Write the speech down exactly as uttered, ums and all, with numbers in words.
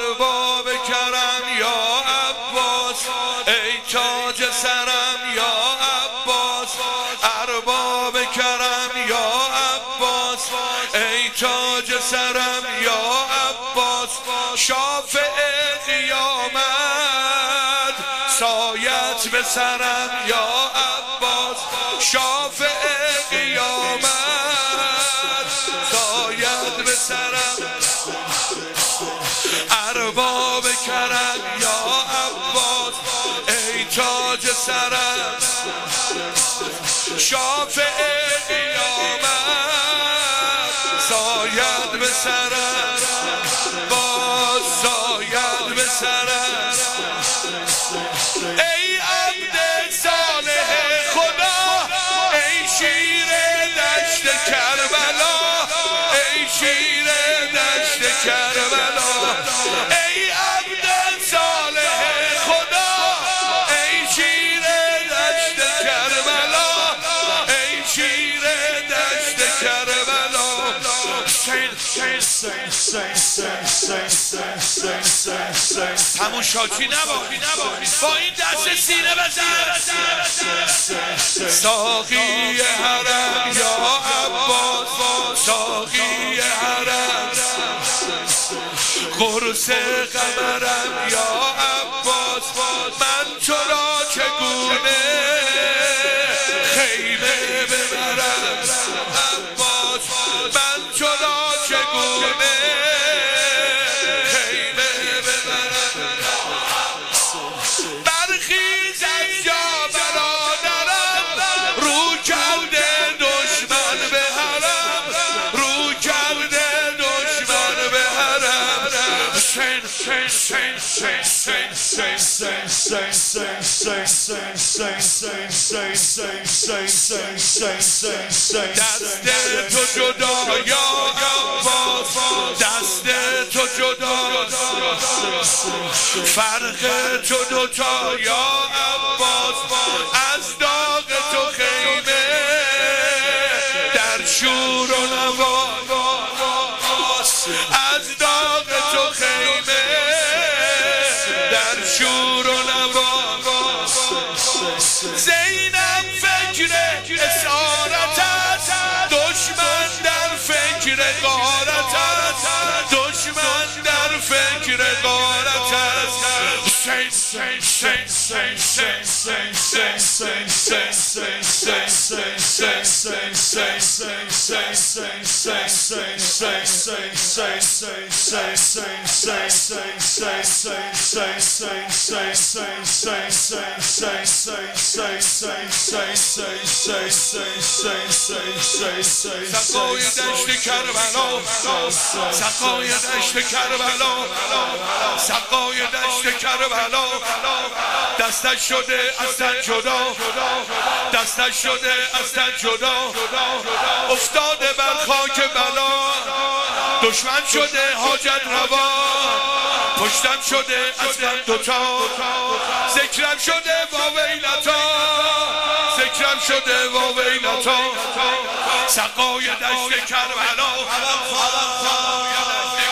ارباب کرم یا عباس ای تاج سرم یا عباس ارباب کرم یا عباس ای تاج سرم یا عباس شافع قیامت سایت به سرم یا عباس شافع قیامت سایت به سرم ارباب کرم یا عباس ای تاج سرم شافع قیامت سایت به سرم باز سایت به سرم ای عبد صالح خدا ای شیر دشت کربلا ای شیر دشت کربلا ای عبد صالح خدا ای شیر دشت کربلا ای شیر دشت کربلا همون شاکی نباشی با این دست سینه بزن ساقی حرم یا عباس ساقی حرم قرص قمرم یا عباس من تو را چگونه خیمه ببرم عباس من تو را چگونه خیمه ببرم برخیز از جا برادرم رو کرده دشمن به حرم رو کرده دشمن به حرم دست تو جدا یا عباس دست تو جدا فرق تو دوتا یا عباس از داغ تو خیمه در شور و نوا از داغ تو خیمه در شور و نوا زینب فکر اسارت است دشمن در فکر غارت است دشمن در فکر غارت است سقای دشت کربلا سقای دشت کربلا سقای دشت کربلا دستش شده از تن جدا دستش شده از تن جدا افتاده بر خاک بلا دشمن شده حاجت روا پشتم شده از من دوتا ذکرم شده با ویلتا ذکرم شده با ویلتا سقای دشت کربلا